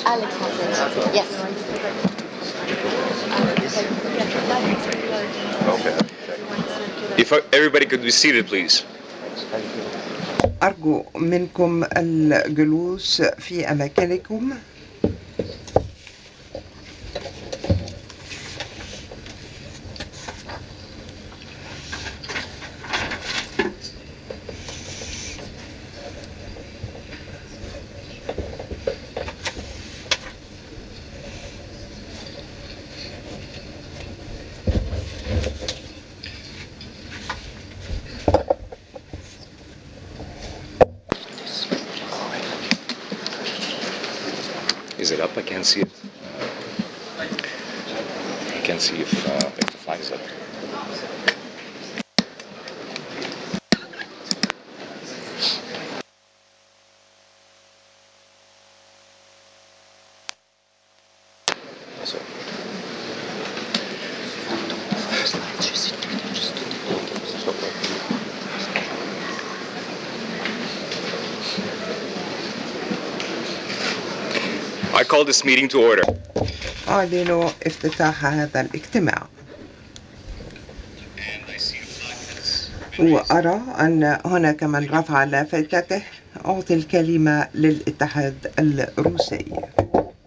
Alex has it. Yes. Okay. If everybody could be seated, please. أرجو منكم الجلوس في أماكنكم. Is it up? I can't see it. I can't see if the flag's up. So. I call this meeting to order. أعلن افتتاح هذا الاجتماع. وأرى أن هناك من رفع لافتته. أعطي الكلمة للاتحاد الروسي.